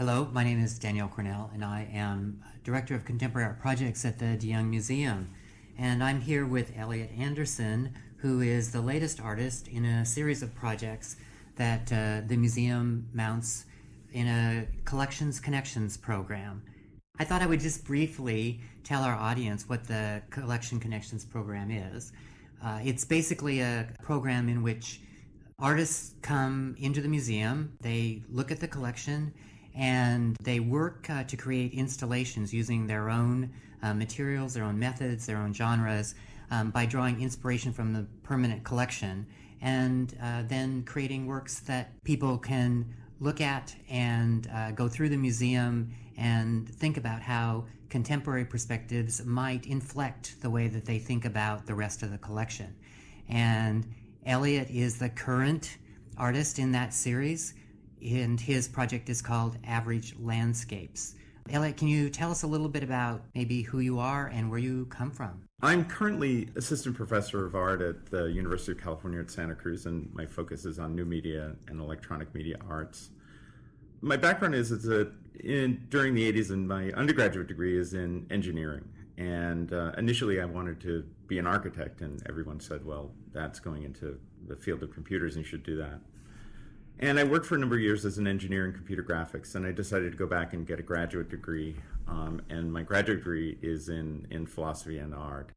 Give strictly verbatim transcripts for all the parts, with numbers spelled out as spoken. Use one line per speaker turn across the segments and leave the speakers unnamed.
Hello, my name is Danielle Cornell, and I am Director of Contemporary Art Projects at the DeYoung Museum. And I'm here with Elliot Anderson, who is the latest artist in a series of projects that uh, the museum mounts in a Collections Connections program. I thought I would just briefly tell our audience what the Collection Connections program is. Uh, it's basically a program in which artists come into the museum, they look at the collection, and they work uh, to create installations using their own uh, materials, their own methods, their own genres, um, by drawing inspiration from the permanent collection, and uh, then creating works that people can look at and uh, go through the museum and think about how contemporary perspectives might inflect the way that they think about the rest of the collection. And Elliot is the current artist in that series, and his project is called Average Landscapes. Elliot, can you tell us a little bit about maybe who you are and where you come from?
I'm currently assistant professor of art at the University of California at Santa Cruz, and my focus is on new media and electronic media arts. My background is, is that in, during the eighties, and my undergraduate degree is in engineering. And uh, initially I wanted to be an architect, and everyone said, well, that's going into the field of computers and you should do that. And I worked for a number of years as an engineer in computer graphics, and I decided to go back and get a graduate degree. Um, and my graduate degree is in, in philosophy and art.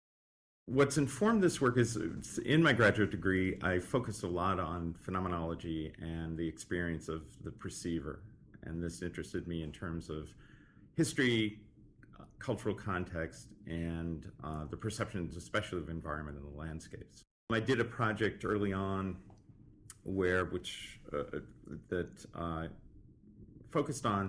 What's informed this work is, in my graduate degree, I focused a lot on phenomenology and the experience of the perceiver. And this interested me in terms of history, uh, cultural context, and uh, the perceptions, especially of environment and the landscapes. I did a project early on where which uh, that uh, focused on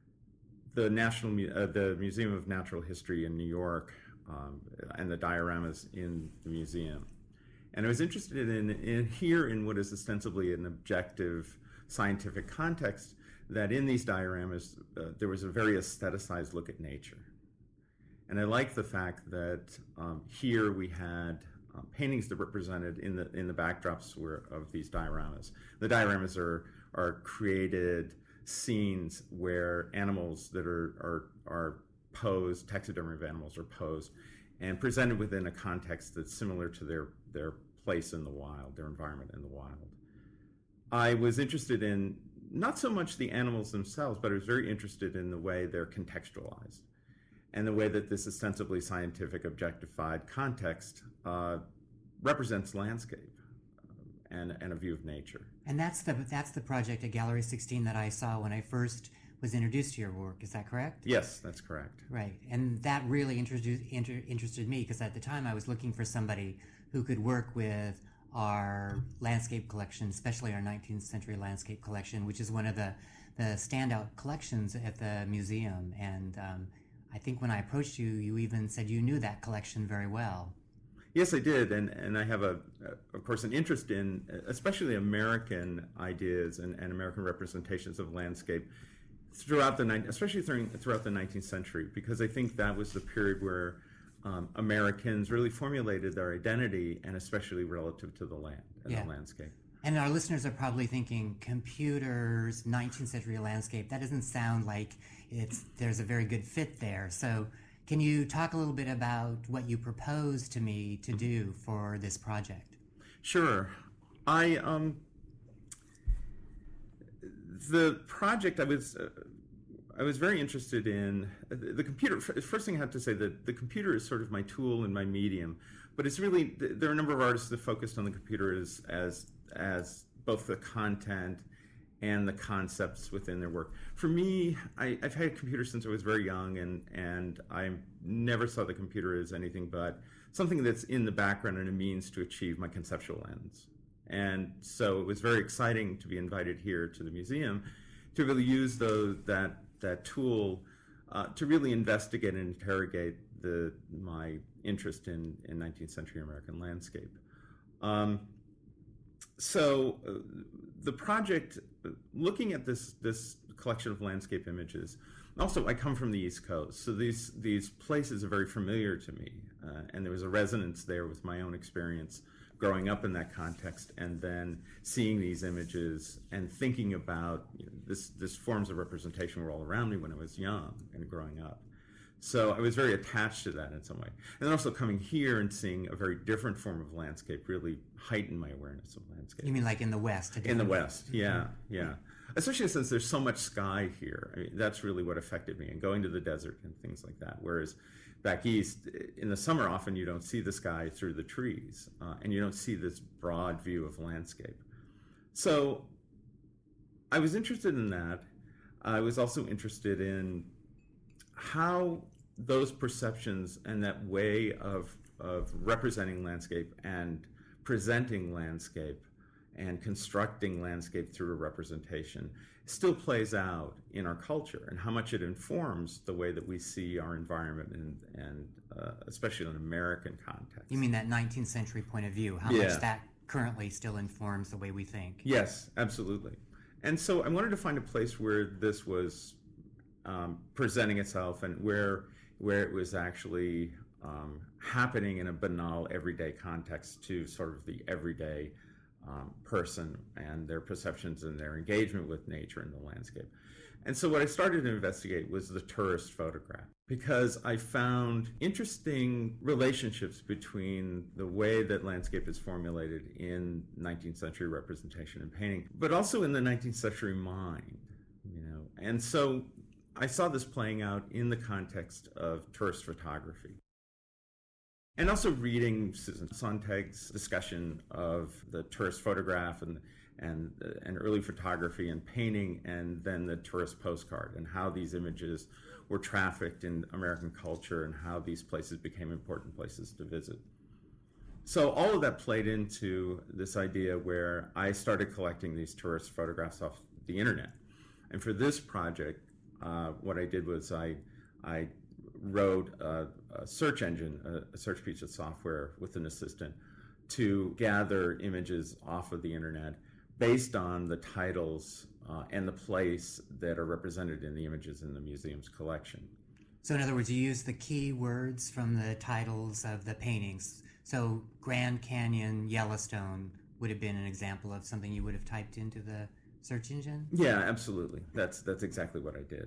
the national uh, the Museum of Natural History in New York, um, and the dioramas in the museum. And I was interested in, in here in what is ostensibly an objective scientific context, that in these dioramas uh, there was a very aestheticized look at nature. And I like the fact that um, here we had Uh, paintings that represented in the in the backdrops were of these dioramas. The dioramas are are created scenes where animals that are are are posed, taxidermy of animals are posed, and presented within a context that's similar to their their place in the wild, their environment in the wild. I was interested in not so much the animals themselves, but I was very interested in the way they're contextualized, and the way that this ostensibly scientific, objectified context uh, represents landscape uh, and, and a view of nature.
And that's the that's the project at Gallery sixteen that I saw when I first was introduced to your work. Is that correct?
Yes, that's correct.
Right, and that really introduced, inter, interested me, because at the time I was looking for somebody who could work with our landscape collection, especially our nineteenth century landscape collection, which is one of the, the standout collections at the museum. And um, I think when I approached you, you even said you knew that collection very well.
Yes, I did, and, and I have, a, a, of course, an interest in especially American ideas and, and American representations of landscape throughout the, especially throughout the nineteenth century, because I think that was the period where um, Americans really formulated their identity, and especially relative to the land and
yeah.
the landscape.
And our listeners are probably thinking, computers, nineteenth century landscape, that doesn't sound like it's there's a very good fit there. So can you talk a little bit about what you proposed to me to do for this project?
Sure. I, um, the project I was, uh, I was very interested in, uh, the computer, first thing I have to say that the computer is sort of my tool and my medium, but it's really, there are a number of artists that focused on the computer as, as as both the content and the concepts within their work. For me, I, I've had a computer since I was very young, and, and I never saw the computer as anything but something that's in the background and a means to achieve my conceptual ends. And so it was very exciting to be invited here to the museum to really use those, that, that tool uh, to really investigate and interrogate the, my interest in, in nineteenth century American landscape. Um, So uh, the project, uh, looking at this this collection of landscape images, also I come from the East Coast, so these these places are very familiar to me, uh, and there was a resonance there with my own experience growing up in that context and then seeing these images and thinking about, you know, this, this forms of representation were all around me when I was young and growing up. So I was very attached to that in some way. And then also coming here and seeing a very different form of landscape really heightened my awareness of landscape.
You mean like in the West?
In the West, yeah, yeah. Especially since there's so much sky here. I mean, that's really what affected me, and going to the desert and things like that. Whereas back east, in the summer, often you don't see the sky through the trees, uh, and you don't see this broad view of landscape. So I was interested in that. I was also interested in how those perceptions and that way of, of representing landscape and presenting landscape and constructing landscape through a representation still plays out in our culture, and how much it informs the way that we see our environment, and, and uh, especially in an American context.
You mean that nineteenth century point of view, how
Yeah.
much that currently still informs the way we think?
Yes, absolutely. And so I wanted to find a place where this was um, presenting itself, and where where it was actually um, happening in a banal, everyday context to sort of the everyday um, person and their perceptions and their engagement with nature and the landscape. And so what I started to investigate was the tourist photograph, because I found interesting relationships between the way that landscape is formulated in nineteenth century representation and painting, but also in the nineteenth century mind, you know. And so I saw this playing out in the context of tourist photography. And also reading Susan Sontag's discussion of the tourist photograph and and and early photography and painting, and then the tourist postcard, and how these images were trafficked in American culture and how these places became important places to visit. So all of that played into this idea where I started collecting these tourist photographs off the internet. And for this project, uh, what I did was I I wrote a, a search engine, a, a search piece of software with an assistant to gather images off of the internet based on the titles uh, and the place that are represented in the images in the museum's collection.
So in other words, you use the key words from the titles of the paintings. So Grand Canyon, Yellowstone would have been an example of something you would have typed into the search engine?
Yeah, absolutely. That's that's exactly what I did.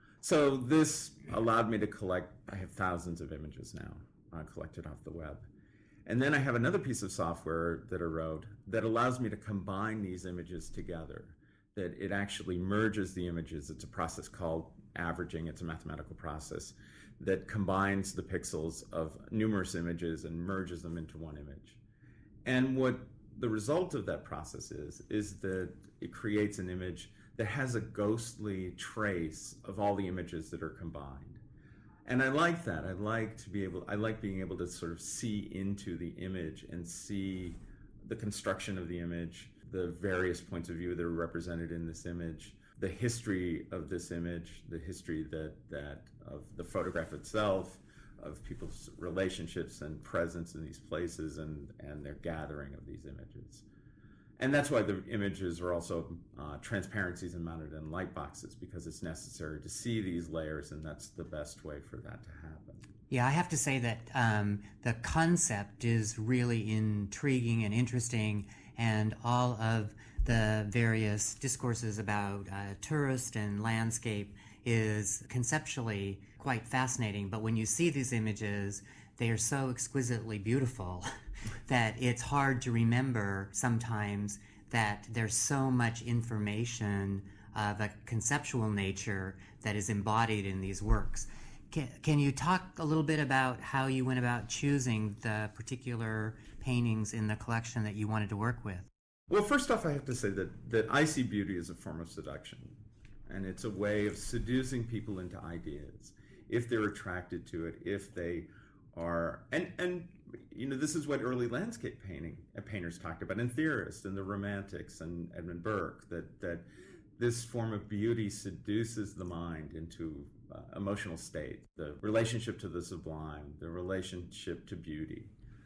So this allowed me to collect, I have thousands of images now uh, collected off the web. And then I have another piece of software that I wrote that allows me to combine these images together, that it actually merges the images. It's a process called averaging. It's a mathematical process that combines the pixels of numerous images and merges them into one image. And what the result of that process is, is that it creates an image that has a ghostly trace of all the images that are combined. And I like that. I like to be able, I like being able to sort of see into the image and see the construction of the image, the various points of view that are represented in this image, the history of this image, the history that, that of the photograph itself, of people's relationships and presence in these places, and, and their gathering of these images. And that's why the images are also uh, transparencies and mounted in light boxes, because it's necessary to see these layers, and that's the best way for that to happen.
Yeah, I have to say that um, the concept is really intriguing and interesting, and all of the various discourses about uh, tourist and landscape is conceptually quite fascinating. But when you see these images, they are so exquisitely beautiful that it's hard to remember sometimes that there's so much information of a conceptual nature that is embodied in these works. Can, can you talk a little bit about how you went about choosing the particular paintings in the collection that you wanted to work with?
Well, first off, I have to say that, that I see beauty as a form of seduction, and it's a way of seducing people into ideas, if they're attracted to it, if they are, and, and you know, this is what early landscape painting uh, painters talked about, and theorists, and the Romantics, and Edmund Burke, that, that this form of beauty seduces the mind into uh, emotional state, the relationship to the sublime, the relationship to beauty.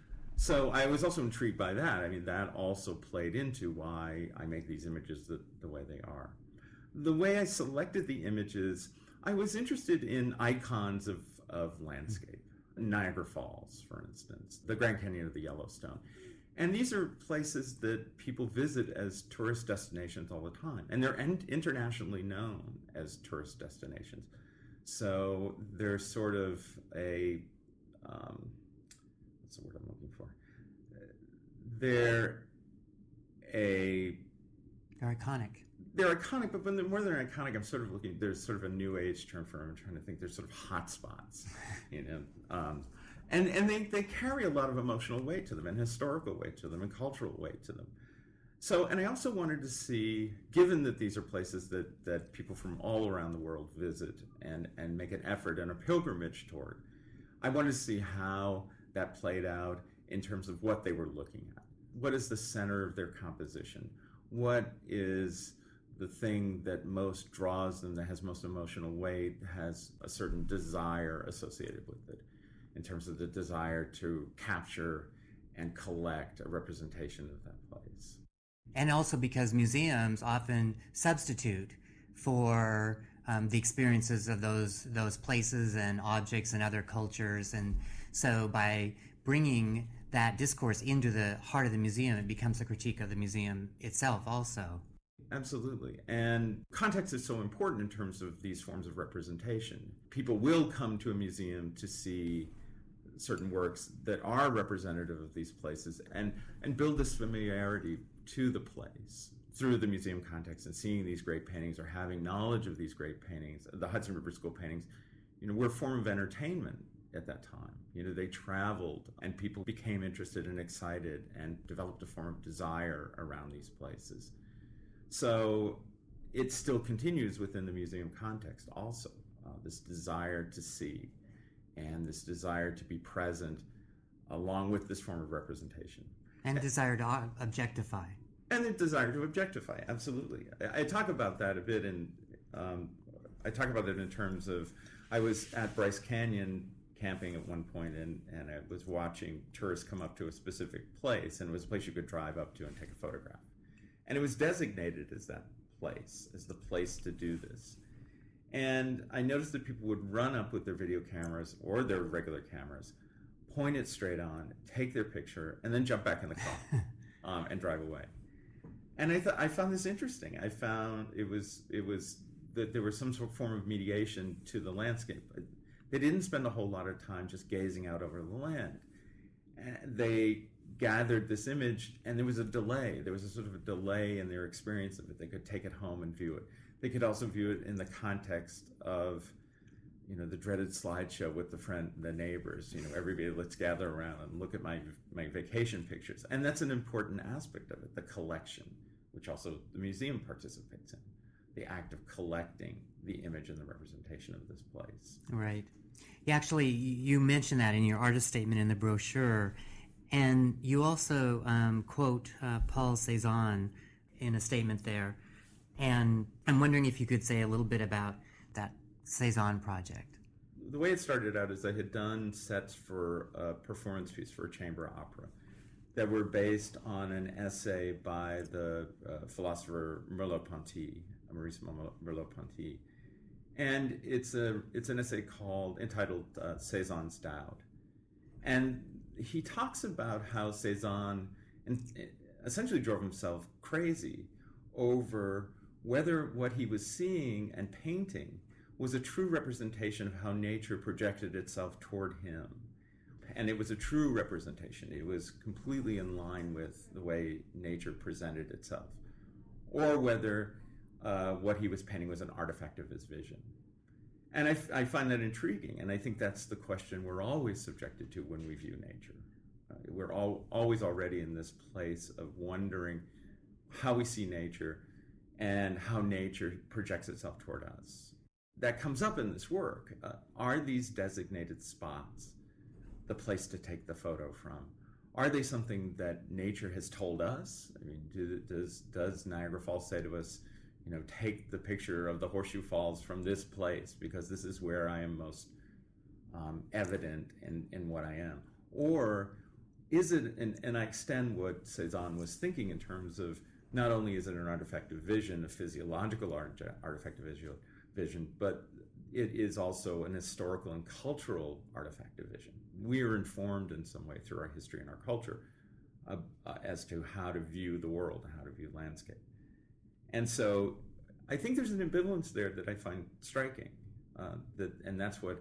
So I was also intrigued by that. I mean, that also played into why I make these images the, the way they are. The way I selected the images, I was interested in icons of, of landscape. Niagara Falls, for instance, the Grand Canyon of the Yellowstone. And these are places that people visit as tourist destinations all the time. And they're in- internationally known as tourist destinations. So they're sort of a, um, what's the word I'm looking for? They're a...
They're iconic.
They're iconic, but when they're more than iconic, I'm sort of looking, there's sort of a new age term for them. I'm trying to think, there's sort of hot spots, you know. Um, and and they, they carry a lot of emotional weight to them, and historical weight to them, and cultural weight to them. So, and I also wanted to see, given that these are places that, that people from all around the world visit and, and make an effort and a pilgrimage toward, I wanted to see how that played out in terms of what they were looking at. What is the center of their composition? What is the thing that most draws them, that has most emotional weight, has a certain desire associated with it, in terms of the desire to capture and collect a representation of that place.
And also because museums often substitute for um, the experiences of those those places and objects and other cultures. And so by bringing that discourse into the heart of the museum, it becomes a critique of the museum itself also.
Absolutely. And context is so important in terms of these forms of representation. People will come to a museum to see certain works that are representative of these places and, and build this familiarity to the place through the museum context, and seeing these great paintings or having knowledge of these great paintings. The Hudson River School paintings, you know, were a form of entertainment at that time. You know, they traveled and people became interested and excited and developed a form of desire around these places. So it still continues within the museum context also, uh, this desire to see and this desire to be present along with this form of representation.
And desire to objectify.
And the desire to objectify, absolutely. I, I talk about that a bit, and um, I talk about it in terms of, I was at Bryce Canyon camping at one point, and, and I was watching tourists come up to a specific place, and it was a place you could drive up to and take a photograph. And it was designated as that place, as the place to do this. And I noticed that people would run up with their video cameras or their regular cameras, point it straight on, take their picture, and then jump back in the car um, and drive away. And I thought I found this interesting. I found it was it was that there was some sort of form of mediation to the landscape. They didn't spend a whole lot of time just gazing out over the land. They gathered this image, and there was a delay. There was a sort of a delay in their experience of it. They could take it home and view it. They could also view it in the context of, you know, the dreaded slideshow with the friend, the neighbors. You know, everybody, let's gather around and look at my my vacation pictures. And that's an important aspect of it, the collection, which also the museum participates in, the act of collecting the image and the representation of this place.
Right. Yeah, actually, you mentioned that in your artist statement in the brochure. And you also um, quote uh, Paul Cézanne in a statement there. And I'm wondering if you could say a little bit about that Cézanne project.
The way it started out is I had done sets for a performance piece for a chamber opera that were based on an essay by the uh, philosopher Merleau-Ponty, Maurice Merleau-Ponty. And it's a it's an essay called, entitled uh, Cézanne's Doubt. And he talks about how Cézanne essentially drove himself crazy over whether what he was seeing and painting was a true representation of how nature projected itself toward him. And it was a true representation. It was completely in line with the way nature presented itself. Or whether uh, what he was painting was an artifact of his vision. And I, I find that intriguing, and I think that's the question we're always subjected to when we view nature. Uh, we're all, always already in this place of wondering how we see nature and how nature projects itself toward us. That comes up in this work. Uh, are these designated spots the place to take the photo from? Are they something that nature has told us? I mean, do, does, does Niagara Falls say to us, you know, take the picture of the Horseshoe Falls from this place because this is where I am most um, evident in, in what I am? Or is it, and, and I extend what Cézanne was thinking in terms of not only is it an artifact of vision, a physiological art, artifact of visual, vision, but it is also an historical and cultural artifact of vision. We are informed in some way through our history and our culture uh, uh, as to how to view the world and how to view landscape. And so I think there's an ambivalence there that I find striking, uh, that, and that's what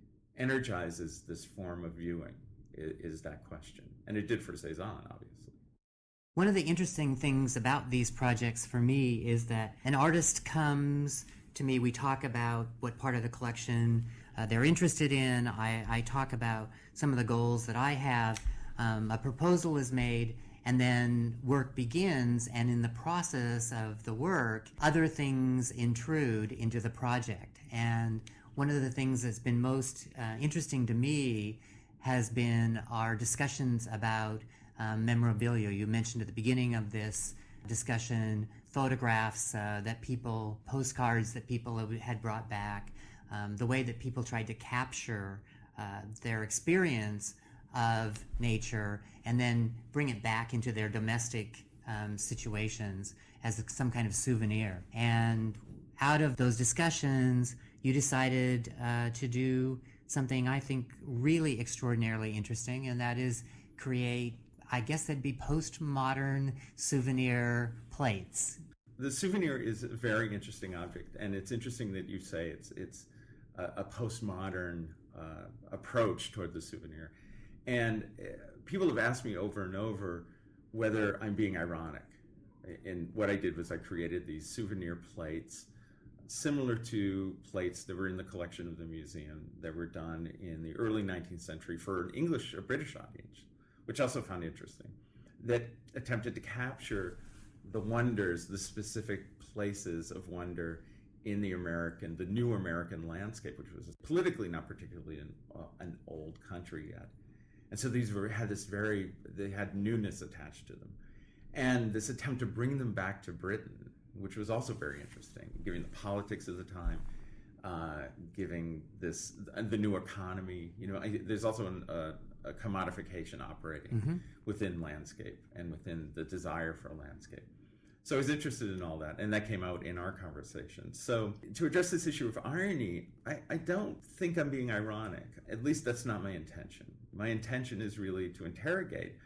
energizes this form of viewing, is, is that question. And it did for Cezanne, obviously.
One of the interesting things about these projects for me is that an artist comes to me, we talk about what part of the collection uh, they're interested in, I, I talk about some of the goals that I have, um, a proposal is made, and then work begins, and in the process of the work, other things intrude into the project. And one of the things that's been most uh, interesting to me has been our discussions about um, memorabilia. You mentioned at the beginning of this discussion photographs uh, that people, postcards that people had brought back, um, the way that people tried to capture uh, their experience of nature and then bring it back into their domestic um, situations as some kind of souvenir. And out of those discussions, you decided uh, to do something I think really extraordinarily interesting, and that is create, I guess that'd be postmodern souvenir plates.
The souvenir is a very interesting object, and it's interesting that you say it's it's a, a postmodern uh, approach toward the souvenir. And uh, people have asked me over and over whether I'm being ironic. And what I did was I created these souvenir plates similar to plates that were in the collection of the museum that were done in the early nineteenth century for an English or British audience, which I also found interesting, that attempted to capture the wonders, the specific places of wonder in the American, the new American landscape, which was politically not particularly an, uh, an old country yet. And so these were had this very, they had newness attached to them. And this attempt to bring them back to Britain, which was also very interesting, given the politics of the time, uh, giving this, the new economy. You know, I, there's also an, uh, a commodification operating mm-hmm. within landscape and within the desire for a landscape. So I was interested in all that, and that came out in our conversation. So to address this issue of irony, I, I don't think I'm being ironic. At least that's not my intention. My intention is really to interrogate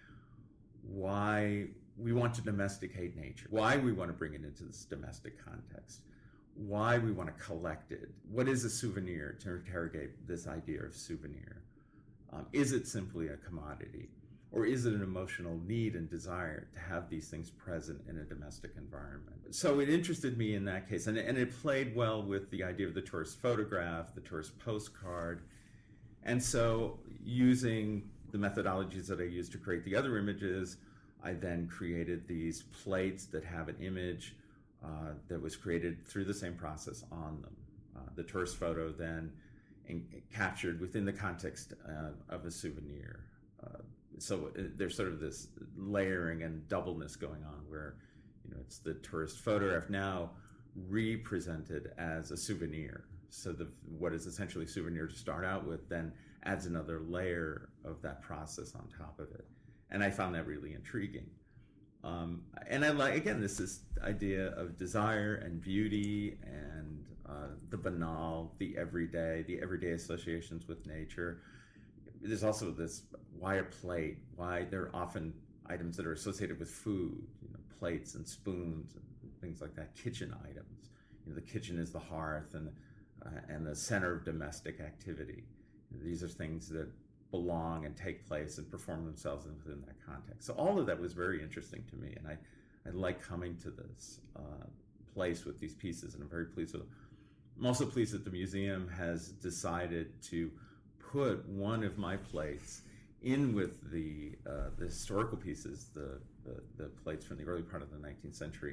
why we want to domesticate nature, why we want to bring it into this domestic context, why we want to collect it. What is a souvenir, to interrogate this idea of souvenir? Um, is it simply a commodity? Or is it an emotional need and desire to have these things present in a domestic environment? So it interested me in that case, and, and it played well with the idea of the tourist photograph, the tourist postcard. And so using the methodologies that I used to create the other images, I then created these plates that have an image uh, that was created through the same process on them. Uh, the tourist photo then in, captured within the context uh, of a souvenir. Uh, so there's sort of this layering and doubleness going on where, you know, it's the tourist photograph now represented as a souvenir. So the what is essentially a souvenir to start out with then adds another layer of that process on top of it. And I found that really intriguing. Um, and I like, again, this is idea of desire and beauty and uh, the banal, the everyday, the everyday associations with nature. There's also this, why a plate? Why there are often items that are associated with food, you know, plates and spoons and things like that, kitchen items. You know, the kitchen is the hearth and, uh, and the center of domestic activity. These are things that belong and take place and perform themselves within that context. So all of that was very interesting to me, and I, I like coming to this uh, place with these pieces, and I'm very pleased with them. I'm also pleased that the museum has decided to put one of my plates in with the uh, the historical pieces, the, the the plates from the early part of the nineteenth century,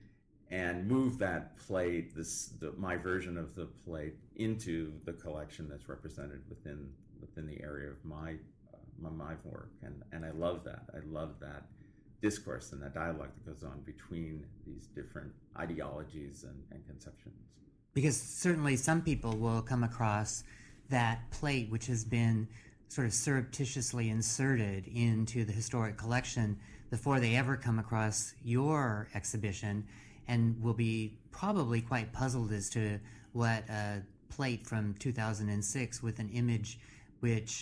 and move that plate, this the, my version of the plate, into the collection that's represented within within the area of my uh, my, my work, and and I love that. I love that discourse and that dialogue that goes on between these different ideologies and, and conceptions.
Because certainly some people will come across that plate, which has been sort of surreptitiously inserted into the historic collection before they ever come across your exhibition, and will be probably quite puzzled as to what a plate from two thousand six with an image which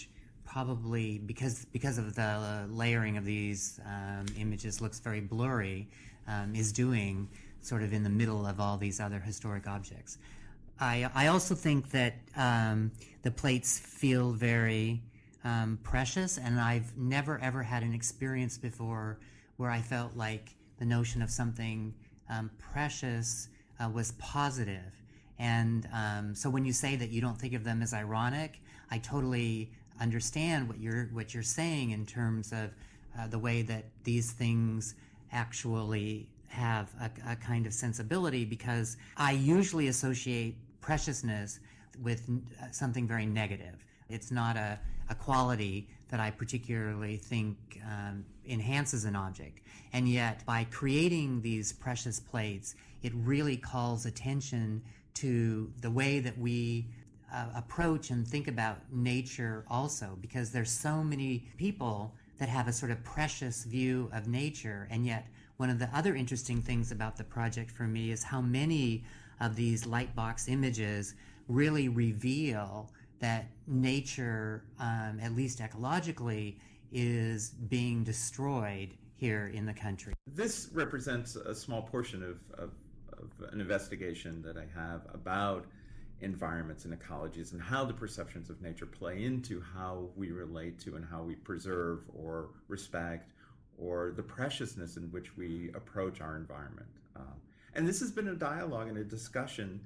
probably, because because of the layering of these um, images, looks very blurry, um, is doing sort of in the middle of all these other historic objects. I, I also think that um, the plates feel very um, precious, and I've never ever had an experience before where I felt like the notion of something um, precious uh, was positive. And um, so when you say that you don't think of them as ironic, I totally understand what you're what you're saying in terms of uh, the way that these things actually have a, a kind of sensibility, because I usually associate preciousness with something very negative. It's not a, a quality that I particularly think um, enhances an object. And yet, by creating these precious plates, it really calls attention to the way that we uh, approach and think about nature also, because there's so many people that have a sort of precious view of nature. And yet, one of the other interesting things about the project for me is how many of these lightbox images really reveal that nature, um, at least ecologically, is being destroyed here in the country.
This represents a small portion of, of, of an investigation that I have about environments and ecologies and how the perceptions of nature play into how we relate to and how we preserve or respect or the preciousness in which we approach our environment. Um, and this has been a dialogue and a discussion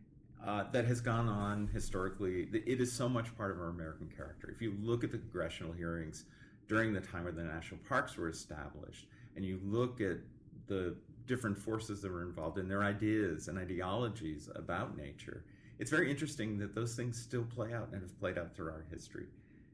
uh, that has gone on historically. It is so much part of our American character. If you look at the congressional hearings during the time when the national parks were established, and you look at the different forces that were involved in their ideas and ideologies about nature, it's very interesting that those things still play out and have played out through our history.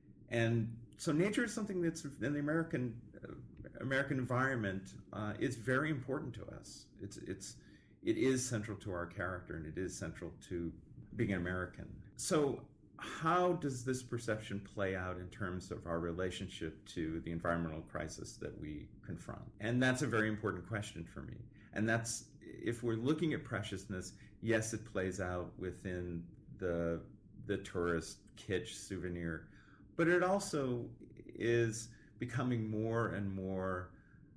And so nature is something that's in the American uh, American environment uh, is very important to us. It's it's it is central to our character, and it is central to being an American. So how does this perception play out in terms of our relationship to the environmental crisis that we confront? And that's a very important question for me. And that's, if we're looking at preciousness, yes, it plays out within the the tourist kitsch souvenir, but it also is becoming more and more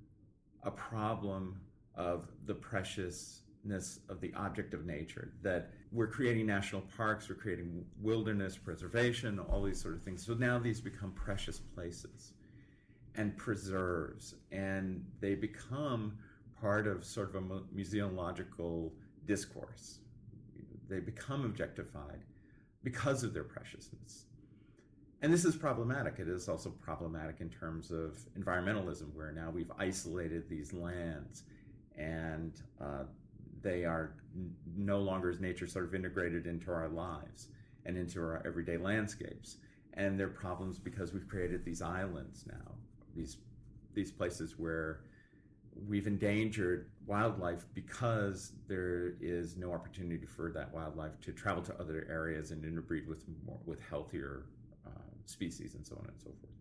a problem of the preciousness of the object of nature, that we're creating national parks, we're creating wilderness preservation, all these sort of things. So now these become precious places and preserves, and they become part of sort of a museological discourse. They become objectified because of their preciousness. And this is problematic. It is also problematic in terms of environmentalism, where now we've isolated these lands and uh, they are n- no longer as nature sort of integrated into our lives and into our everyday landscapes. And there are problems because we've created these islands now, these these places where we've endangered wildlife because there is no opportunity for that wildlife to travel to other areas and interbreed with more, with healthier uh, species and so on and so forth.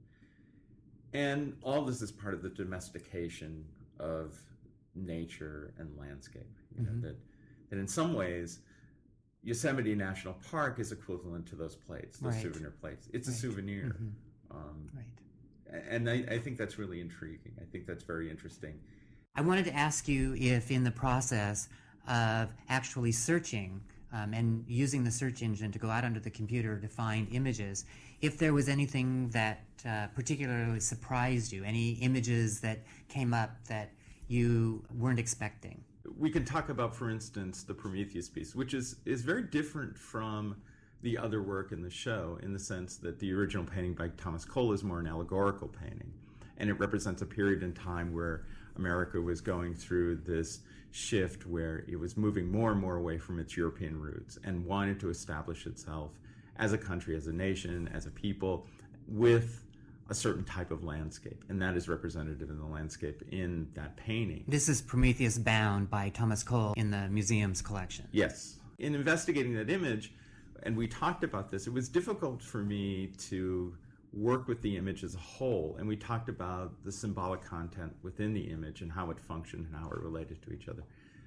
And all this is part of the domestication of nature and landscape. You know, mm-hmm. that, that in some ways, Yosemite National Park is equivalent to those plates, those right. souvenir plates. It's right. a souvenir. Mm-hmm. Um, right. And I, I think that's really intriguing. I think that's very interesting.
I wanted to ask you if in the process of actually searching um, and using the search engine to go out onto the computer to find images, if there was anything that uh, particularly surprised you, any images that came up that you weren't expecting.
We can talk about, for instance, the Prometheus piece, which is, is very different from the other work in the show, in the sense that the original painting by Thomas Cole is more an allegorical painting. And it represents a period in time where America was going through this shift where it was moving more and more away from its European roots and wanted to establish itself as a country, as a nation, as a people, with a certain type of landscape. And that is representative in the landscape in that painting.
This is Prometheus Bound by Thomas Cole in the museum's collection.
Yes. In investigating that image, and we talked about this, it was difficult for me to work with the image as a whole, and we talked about the symbolic content within the image and how it functioned and how it related to each other.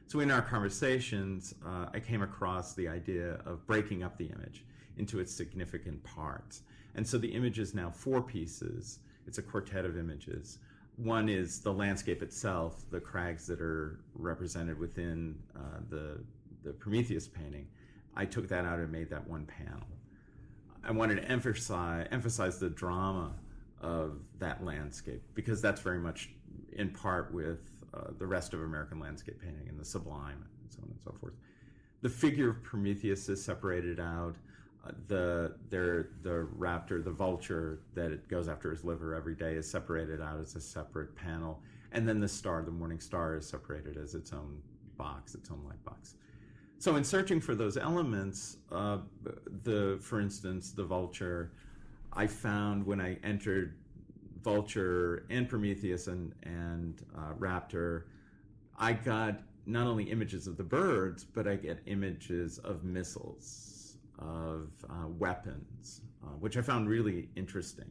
So in our conversations, uh, I came across the idea of breaking up the image into its significant parts. And so the image is now four pieces. It's a quartet of images. One is the landscape itself, the crags that are represented within uh, the, the Prometheus painting. I took that out and made that one panel. I wanted to emphasize, emphasize the drama of that landscape, because that's very much in part with uh, the rest of American landscape painting and the sublime and so on and so forth. The figure of Prometheus is separated out. Uh, the there the raptor, the vulture that it goes after his liver every day, is separated out as a separate panel, and then the star, the morning star, is separated as its own box, its own light box. So in searching for those elements, uh, the for instance, the vulture, I found when I entered vulture and Prometheus and, and uh, raptor, I got not only images of the birds, but I get images of missiles, of uh, weapons, uh, which I found really interesting.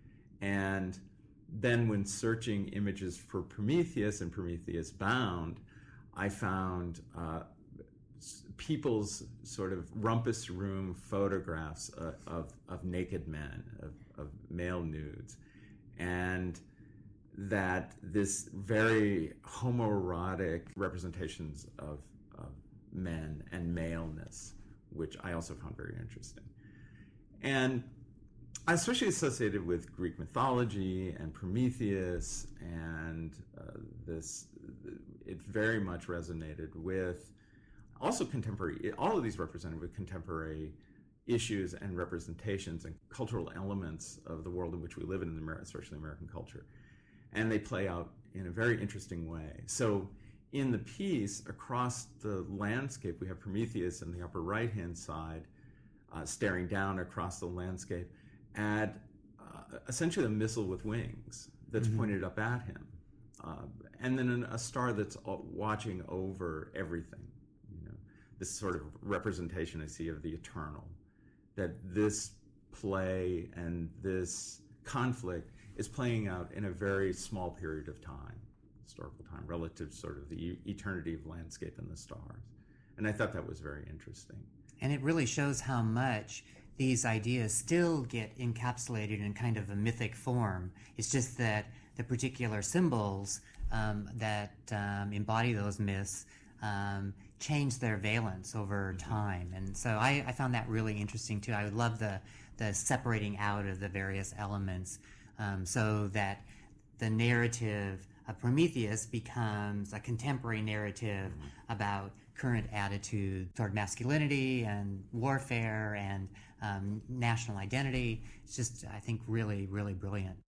And then when searching images for Prometheus and Prometheus Bound, I found uh, people's sort of rumpus room photographs uh, of, of naked men, of, of male nudes. And that this very homoerotic representations of, of men and maleness, which I also found very interesting. And I especially associated with Greek mythology and Prometheus, and uh, this, it very much resonated with also contemporary, all of these represented with contemporary issues and representations and cultural elements of the world in which we live in, especially American culture. And they play out in a very interesting way. So in the piece, across the landscape, we have Prometheus in the upper right-hand side, uh, staring down across the landscape at uh, essentially a missile with wings that's mm-hmm. pointed up at him. Uh, and then a star that's watching over everything. You know, this sort of representation I see of the eternal, that this play and this conflict is playing out in a very small period of time, historical time, relative to sort of the eternity of landscape and the stars. And I thought that was very interesting.
And it really shows how much these ideas still get encapsulated in kind of a mythic form. It's just that the particular symbols um, that um, embody those myths um, change their valence over time. And so I, I found that really interesting too. I love the, the separating out of the various elements um, so that the narrative of Prometheus becomes a contemporary narrative mm-hmm. about current attitude toward masculinity and warfare and um, national identity. It's just, I think, really, really brilliant.